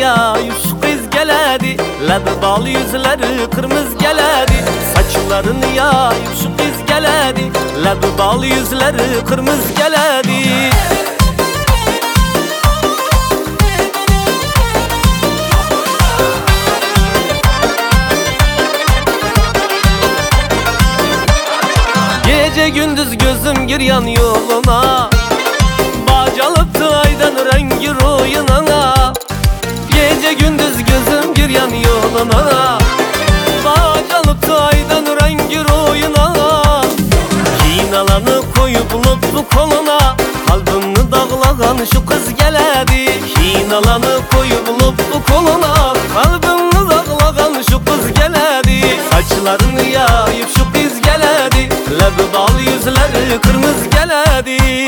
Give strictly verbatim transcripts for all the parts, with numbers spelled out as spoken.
yayıp şu kız geledi. Lebi bal yüzleri kırmızı geledi. Saçlarını yayıp şu kız geledi. Lebi bal yüzleri kırmızı geledi. Gece gündüz gözüm giryan yoluna, bacalıptı aydan rengi ruyuna. Gece gündüz gözüm giryan yoluna, bacalıptı aydan rengi ruyuna. Hinalanı koyup lütfu koluna, kalbimni dağlagan şu kız geledi. Hinalanı koyup lütfu koluna, kalbimni dağlagan şu kız geledi. Saçlarını yayıp şu kız geledi. Lebi bal yüzleri kırmızı geledi.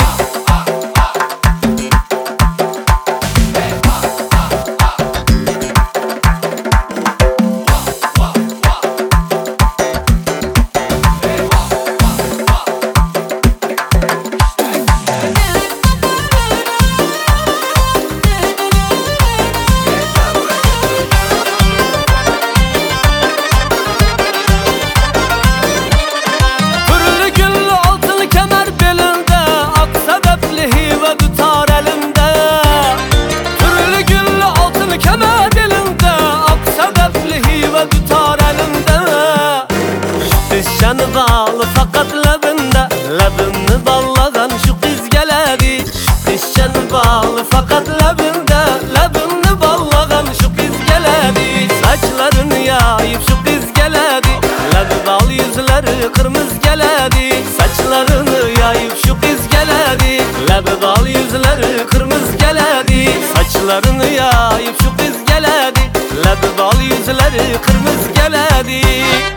Şanı bağlı fakat lebinde, lebini ballagan şu kız geledi. Şanı bağlı fakat lebinde, lebini ballagan şu kız geledi. Saçlarını yayıp şu kız geledi. Lebi bal yüzleri kırmızı geledi. Saçlarını yayıp şu kız geledi. Lebi bal yüzleri kırmızı geledi. Saçlarını yayıp şu kız geledi. Lebi bal yüzleri kırmızı geledi.